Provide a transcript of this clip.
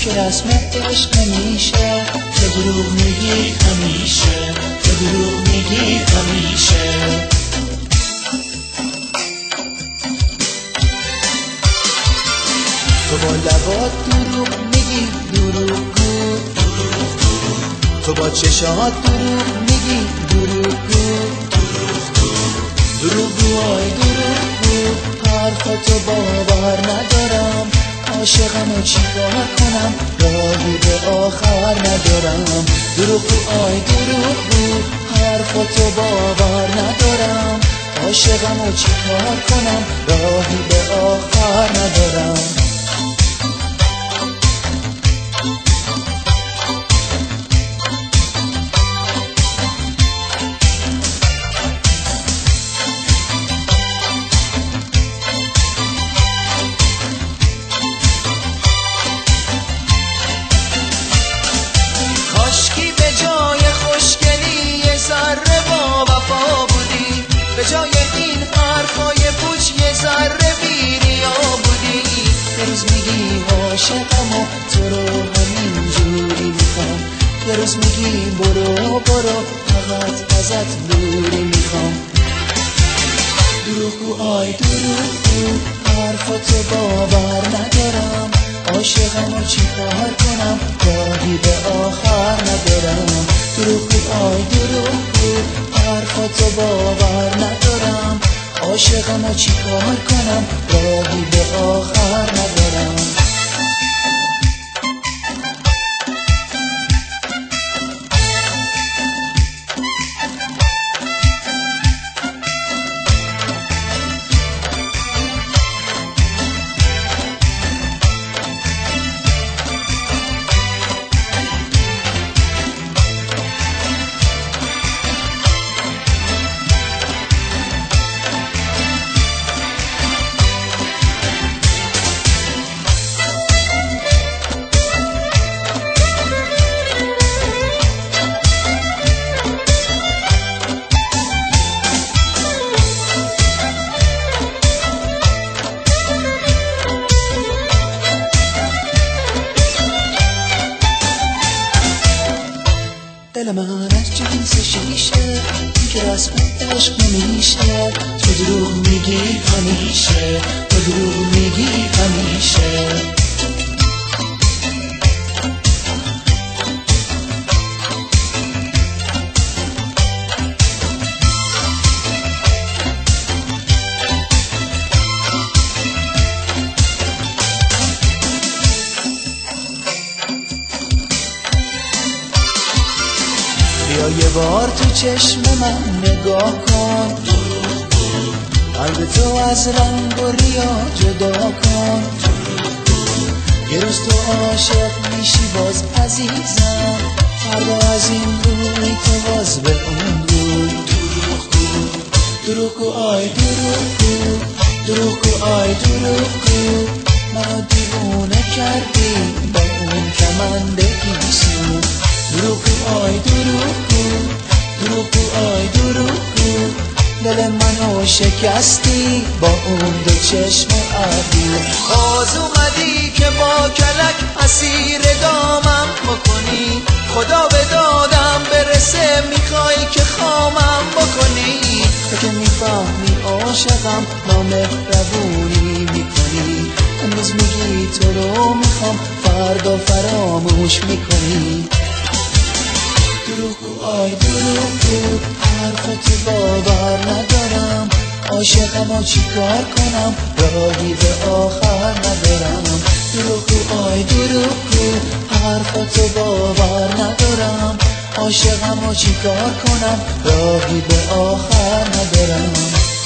که رسم عشق نمیشه، تو دروغ میگی همیشه، تو دروغ میگی همیشه. تو با لبات دروغ میگی دروغگو، تو با چشات دروغ میگی دروغگو، دروغگوهای دروغگو. حرفاتو باور ندارم، عاشقمو چیکار کنم، راهی به آخر ندارم. دروغگوهای دروغگو، حرفاتو باور ندارم، عاشقمو چیکار کنم، راهی به آخر ندارم. کاشکی به جای خوشگلی یه ذره با وفا بودی، به جای این حرفای پوچ یه ذره بی‌ریا بودی. یه روز میگی عاشقم و تو رو همین جوری میخوام، یه روز میگی برو برو فقط ازت دوری میخوام. دروغگوهای دروغگو، حرفاتو باور ندارم، عاشقمو چیکار کنم، راهی به آخر ندارم. دروغگوهای دروغگو، حرفاتو باور ندارم، عاشقمو چیکار کنم، راهی به آخر ندارم. دل من از جنس شیشه که رسم عشق نمیشه، تو دروغ میگی همیشه، تو دروغ میگی همیشه. بیا یه بار تو چشم من نگاه کن، قلب تو از رنگ و ریا جدا کن. یه روز تو عاشق میشی باز عزیزم، فردا از این روی تو باز به اون روی. دروغگوهای دروغگو، دروغگوهای دروغگو، منو دیوونه کردی با اون کمند گیسو. دروغگوهای دروغگو، دروغگوهای دروغگو، دل منو شکستی با اون دو چشم ابرو. باز اومدی که با کلک اسیر دامم بکنی، خدا به دادم برسه میخوای که خامم بکنی. تو که میفهمی عاشقم نامهربونی میکنی، امروز میگی تو رو میخوام فردا فراموش میکنی. دروغگوهای دروغگو، حرفتو باور ندارم، عاشقمو چیکار کنم، راهی به آخر ندارم. دروغگوهای دروغگو، حرفتو باور ندارم، عاشقمو چیکار کنم، راهی به آخر ندارم.